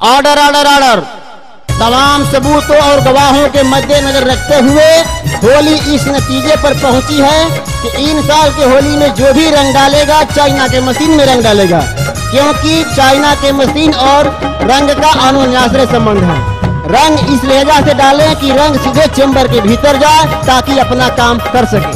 Order order order. तमाम सबूतों और गवाहों के मद्देनजर रखते हुए होली इस नतीजे पर पहुंची है कि इन साल के होली में जो भी रंग डालेगा चाइना के मशीन में रंग डालेगा, क्योंकि चाइना के मशीन और रंग का अनुन्यासरे संबंध है। रंग इस लहजा से डालें कि रंग सीधे चेंबर के भीतर जाए ताकि अपना काम कर सके।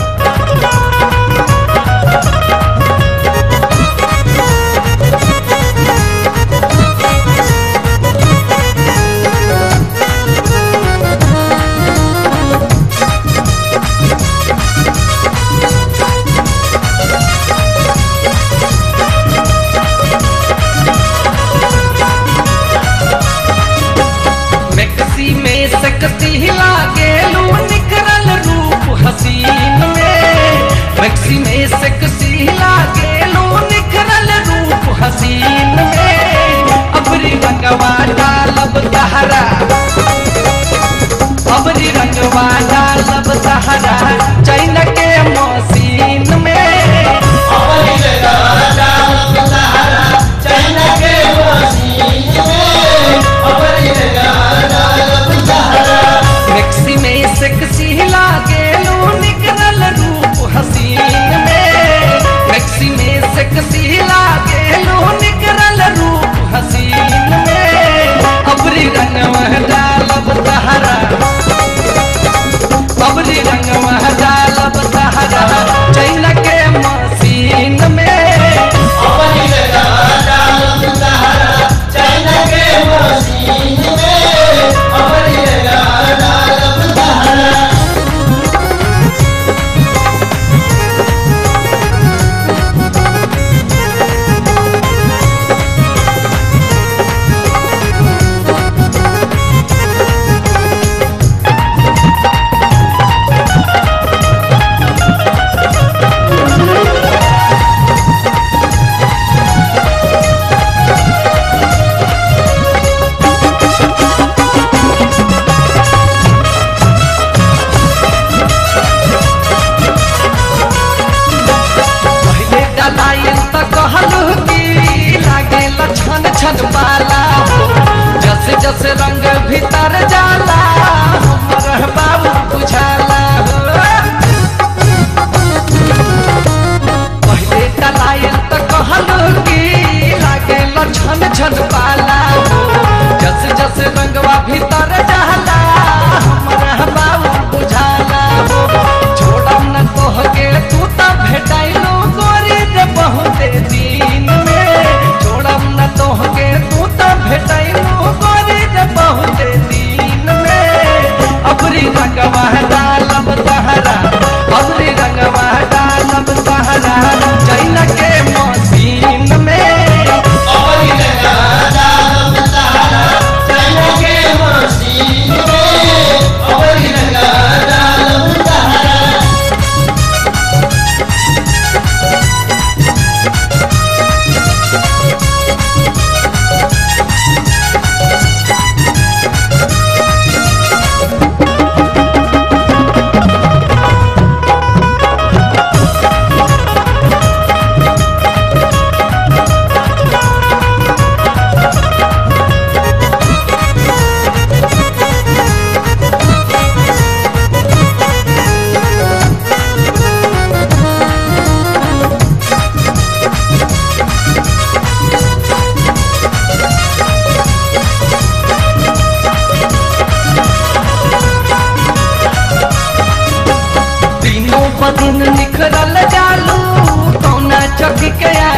सकती लागेलू निखरल रूप हसीन में, मैक्सी में सकती लागेलू निखरल रूप हसीन में। अबरी रंगवा डालब तहरा, अबरी रंगवा डालब तहरा चाइना के मशीन में। अबरी रंगवा डालब तहरा चाइना के मशीन में। अबरी रंगवा डालब मैक्सी में सेक्सी लागेलू निकलल रूप हसीन में, मैक्सी में सेक्सी लागेलू निकलल रूप हसीन में। अबरी रंगवा डालब तहरा, अबरी रंगवा डालब तहरा चाइना के मशीन में। अबरी रंगवा डालब तहरा चाइना के मशीन में। अबरी रंगवा डालब तहरा। छन पाला जस जस रंग भीतर जाला हमर बाबू बुझाला। पहले डलायल त कहलू कि लागेला छन छन पाला, जस जस रंगवा भीतर जाला हमर बाबू बुझाला। छोड़म न तोहके तू त भेटाइलो गोरी रे बहुते दिन में, छोड़म न तोहके तू त भेटाइलो गोरी रे बहुते दिन में। अबरी रंगवा डालब तहरा, अबरी रंगवा डालब तहरा चाइना के मशीन में। अबरी रंगवा डालब तहरा चाइना के मशीन में। अबरी रंगवा डालब तहरा। दिन निखरल जालू कौना चौकी के